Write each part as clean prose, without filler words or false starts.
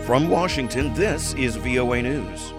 From Washington, this is VOA News.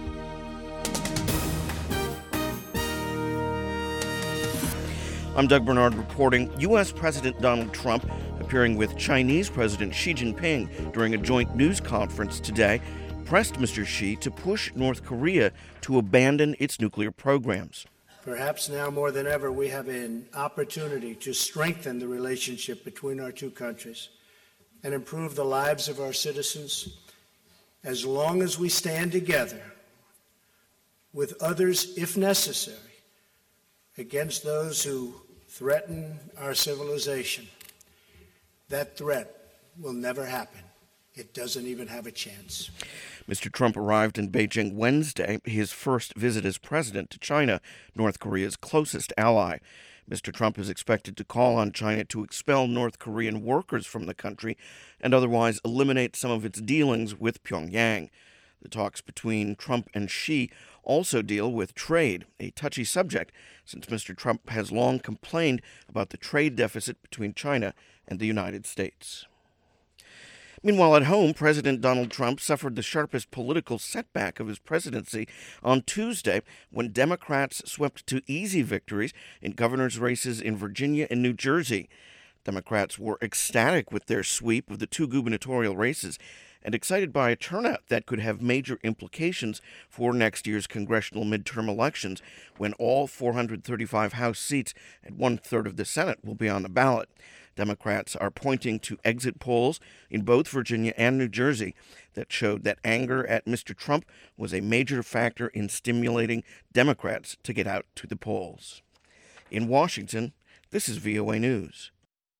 I'm Doug Bernard reporting. U.S. President Donald Trump appearing with Chinese President Xi Jinping during a joint news conference today pressed Mr. Xi to push North Korea to abandon its nuclear programs. Perhaps now more than ever, we have an opportunity to strengthen the relationship between our two countries and improve the lives of our citizens as long as we stand together with others, if necessary, against those who threaten our civilization. That threat will never happen. It doesn't even have a chance. Mr. Trump arrived in Beijing Wednesday, his first visit as president to China, North Korea's closest ally. Mr. Trump is expected to call on China to expel North Korean workers from the country and otherwise eliminate some of its dealings with Pyongyang. The talks between Trump and Xi also deal with trade, a touchy subject since Mr. Trump has long complained about the trade deficit between China and the United States. Meanwhile, at home, President Donald Trump suffered the sharpest political setback of his presidency on Tuesday when Democrats swept to easy victories in governor's races in Virginia and New Jersey. Democrats were ecstatic with their sweep of the two gubernatorial races and excited by a turnout that could have major implications for next year's congressional midterm elections when all 435 House seats and one-third of the Senate will be on the ballot. Democrats are pointing to exit polls in both Virginia and New Jersey that showed that anger at Mr. Trump was a major factor in stimulating Democrats to get out to the polls. In Washington, this is VOA News.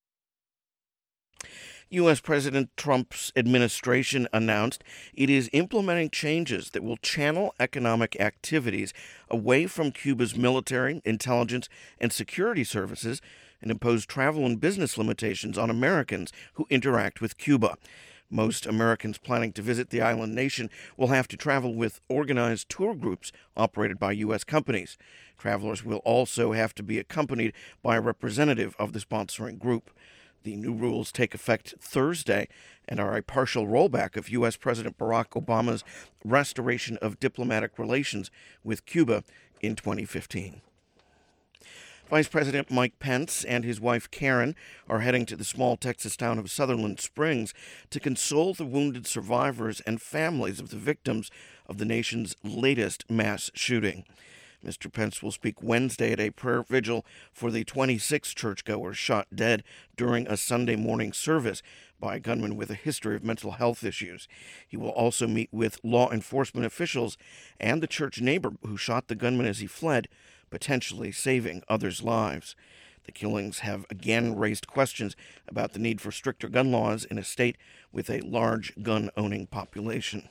U.S. President Trump's administration announced it is implementing changes that will channel economic activities away from Cuba's military, intelligence, and security services and impose travel and business limitations on Americans who interact with Cuba. Most Americans planning to visit the island nation will have to travel with organized tour groups operated by U.S. companies. Travelers will also have to be accompanied by a representative of the sponsoring group. The new rules take effect Thursday and are a partial rollback of U.S. President Barack Obama's restoration of diplomatic relations with Cuba in 2015. Vice President Mike Pence and his wife Karen are heading to the small Texas town of Sutherland Springs to console the wounded survivors and families of the victims of the nation's latest mass shooting. Mr. Pence will speak Wednesday at a prayer vigil for the 26 churchgoers shot dead during a Sunday morning service by a gunman with a history of mental health issues. He will also meet with law enforcement officials and the church neighbor who shot the gunman as he fled, potentially saving others' lives. The killings have again raised questions about the need for stricter gun laws in a state with a large gun-owning population.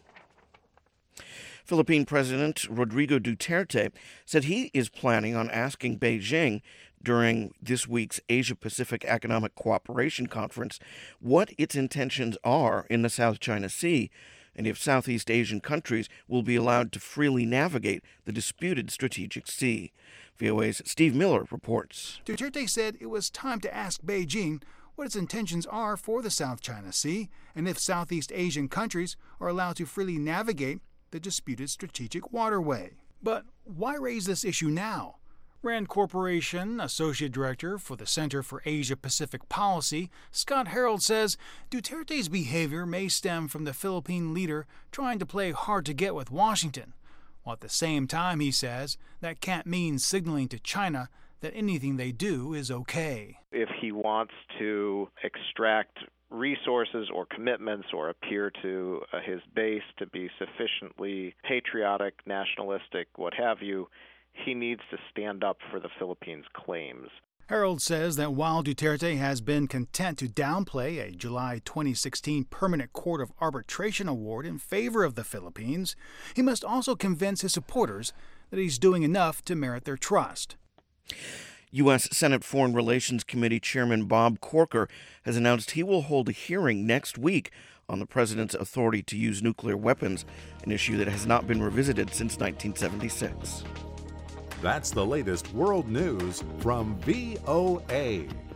Philippine President Rodrigo Duterte said he is planning on asking Beijing during this week's Asia-Pacific Economic Cooperation Conference what its intentions are in the South China Sea and if Southeast Asian countries will be allowed to freely navigate the disputed strategic sea. VOA's Steve Miller reports. Duterte said it was time to ask Beijing what its intentions are for the South China Sea and if Southeast Asian countries are allowed to freely navigate the disputed strategic waterway. But why raise this issue now? Rand Corporation Associate Director for the Center for Asia-Pacific Policy, Scott Harold, says Duterte's behavior may stem from the Philippine leader trying to play hard to get with Washington, while at the same time, he says, that can't mean signaling to China that anything they do is okay. If he wants to extract resources or commitments or appear to his base to be sufficiently patriotic, nationalistic, what have you, he needs to stand up for the Philippines' claims. Harold says that while Duterte has been content to downplay a July 2016 Permanent Court of Arbitration award in favor of the Philippines, he must also convince his supporters that he's doing enough to merit their trust. U.S. Senate Foreign Relations Committee Chairman Bob Corker has announced he will hold a hearing next week on the president's authority to use nuclear weapons, an issue that has not been revisited since 1976. That's the latest world news from VOA.